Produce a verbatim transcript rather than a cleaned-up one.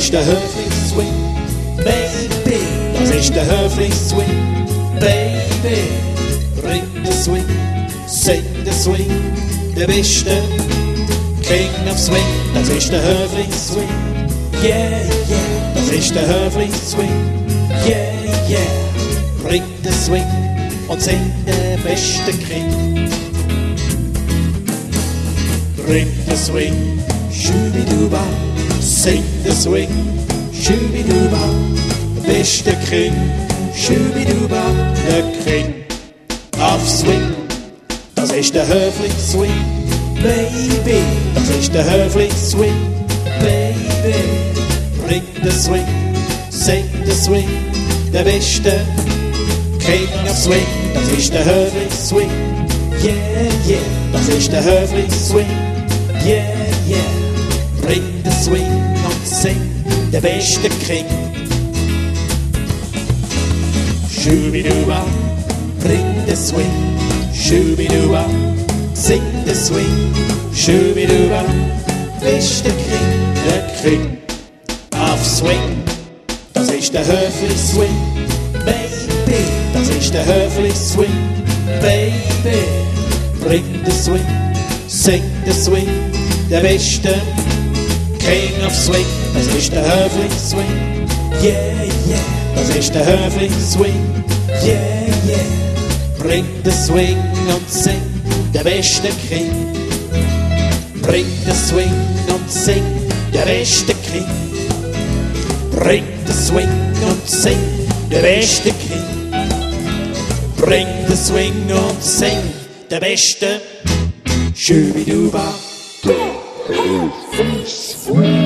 ist der Höfli-Swing, Baby, das ist der Höfli-Swing, Baby. Bring den Swing, sing den Swing, der beste King of Swing, das ist der Höfli-Swing, yeah, yeah, das ist der Höfli-Swing, yeah, yeah. Bring den Swing und sing den besten King. Bring den Swing, schubiduba, sing den Swing, schubiduba, der beste King, schubiduba, der King of Swing, das ist der Höfli-Swing, Baby, das ist der Höfli-Swing, Baby. Bring den Swing, sing den Swing, der beste King of Swing, das ist der Höfli-Swing, yeah, yeah, das ist der Höfli-Swing, yeah, yeah. Bring den Swing und sing, der beste King. Schubiduba, bring den Swing, schubiduba, sing den Swing, schubiduba, beste King, der King of Swing, das ist der Höfli-Swing, Baby, das ist der Höfli-Swing, Baby. Bring den Swing, sing den Swing, der beste King of Swing, das ist der Höfli-Swing, yeah, yeah, das ist der Höfli-Swing, yeah, yeah. Bring den Swing und sing, der beste King. Bring den Swing und sing, der beste King. Bring den Swing und sing, der beste King. Bring den Swing und sing, der beste Schubiduba. Der Höfli-Swing.